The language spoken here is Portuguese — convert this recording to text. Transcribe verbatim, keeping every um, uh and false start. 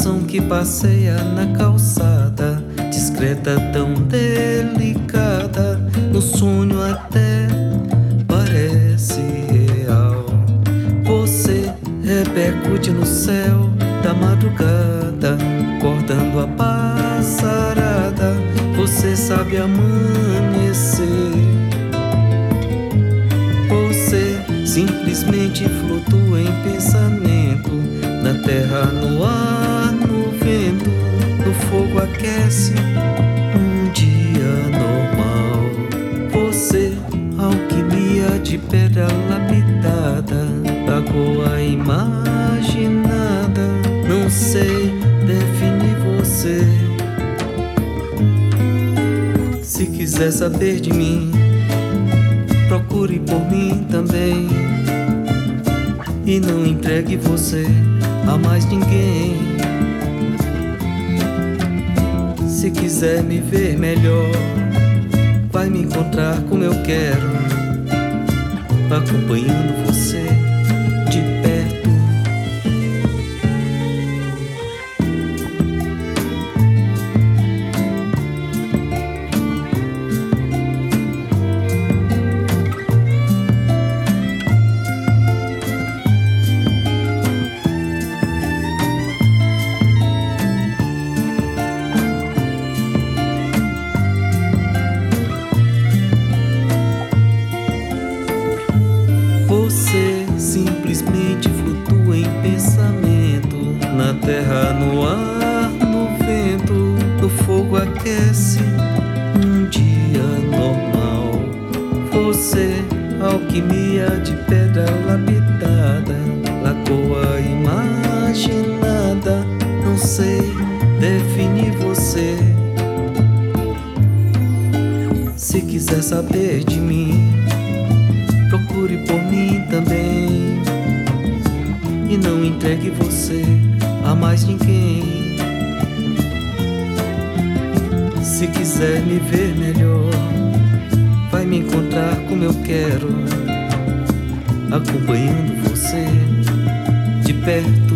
coração que passeia na calçada, discreta, tão delicada, no sonho até parece real. Você repercute no céu da madrugada, cortando a passarada. Você sabe amanhecer. Você simplesmente flutua em pensamento, na terra, no ar, no vento, no fogo aquece um dia normal. Você, alquimia de pedra lapidada, lagoa imaginada, não sei definir você. Se quiser saber de mim, procure por mim também, e não entregue você a mais ninguém. Se quiser me ver melhor, vai me encontrar como eu quero, acompanhando você de perto. Você simplesmente flutua em pensamento, na terra, no ar, no vento, no fogo aquece um dia normal. Você, alquimia de pedra lapidada, lagoa imaginada, não sei definir você. Se quiser saber de mim, procure por mim também, e não entregue você a mais ninguém. Se quiser me ver melhor, vai me encontrar como eu quero, acompanhando você de perto.